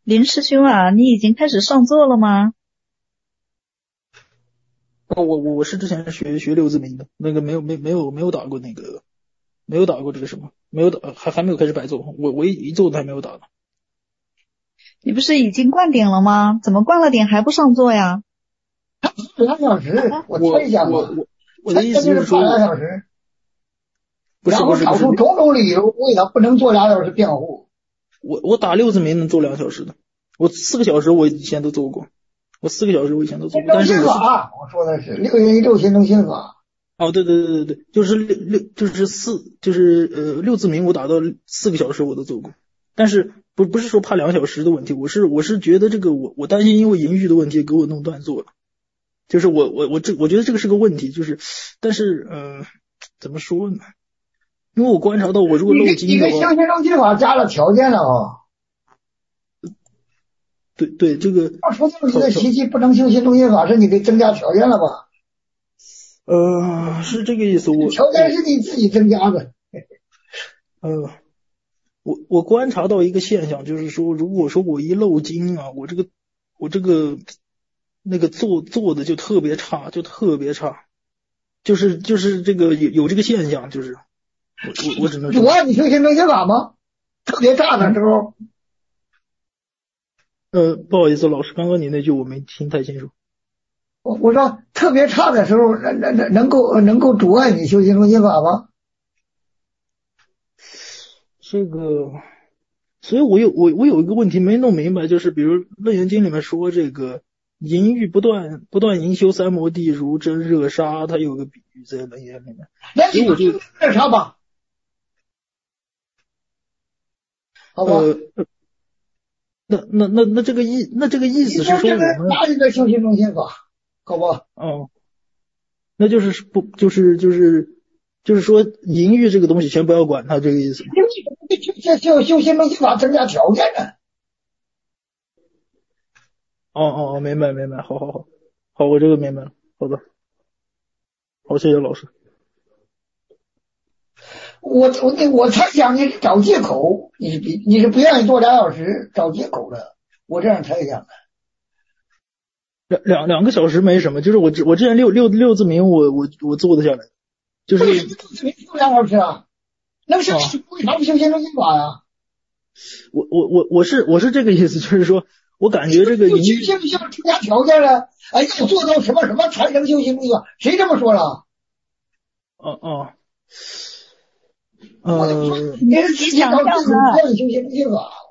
林师兄啊，你已经开始上座了吗？ 我是之前学六字铭的，那个没有打过那个，没有打过这个什么，没有打还没有开始摆奏，我一奏都还没有打呢。 你不是已经灌顶了吗？怎么灌了顶还不上座呀？ 2小时，我我猜一下嘛， 我的意猜一下就是怕思就是说 2小时， 不是然后找不是不是， 出种种理由为他不能做2小时辩护。 我打六字铭能奏2小时的，我4个小时我以前都奏过，我4个小时我以前都奏过， 心中心但是法，我说的是6元1咒心中心法。 哦对，就是六字铭我打到4个小时我都奏过，但是不是说怕2小时的问题，我是觉得这个我担心因为淫欲的问题给我弄断座了。就是我觉得这个是个问题，就是但是怎么说呢？因为我观察到我如果漏你跟精的话， 修心中心法加了条件了啊。 对这个要说你的习气不能修心中心法，是你给增加条件了吧？ 是这个意思。 条件是你自己增加的。 呃我观察到一个现象，就是说如果说我一漏精啊，我这个那个做的就特别差，就是这个有这个现象，就是我只能说， 阻碍你修心中心法吗？特别差的时候。 不好意思，老师，刚刚你那句我没听太清楚。 我说特别差的时候，能够阻碍你修心中心法吗？ 这个，所以我有一个问题没弄明白，就是比如《楞严经》里面说这个淫欲不断营修三摩地如蒸热沙，它有个比喻在楞严里面， 那你所以我就热沙吧，好吧？ 那这个意思是说你说这个我们哪一个修心中心法？好吧？ 哦，那就是不就是说淫欲这个东西全不要管它这个意思吗？ 修心中心法增加条件呢？ 哦，明白，好，我这个明白了，好的，好，谢谢老师。 我猜想你是找借口，你是不愿意做2小时找借口的，我这样猜想的。 两个小时没什么，就是我之前六字铭我做得下来，就是为什么没做2小时啊？那是你为啥不修心中心法呀？ 我是这个意思，就是说我感觉这个淫欲需不需要增加条件了？哎，要做到什么什么才能修心中心法？谁这么说了？ 哦你是自己找借口不愿意修心中心法。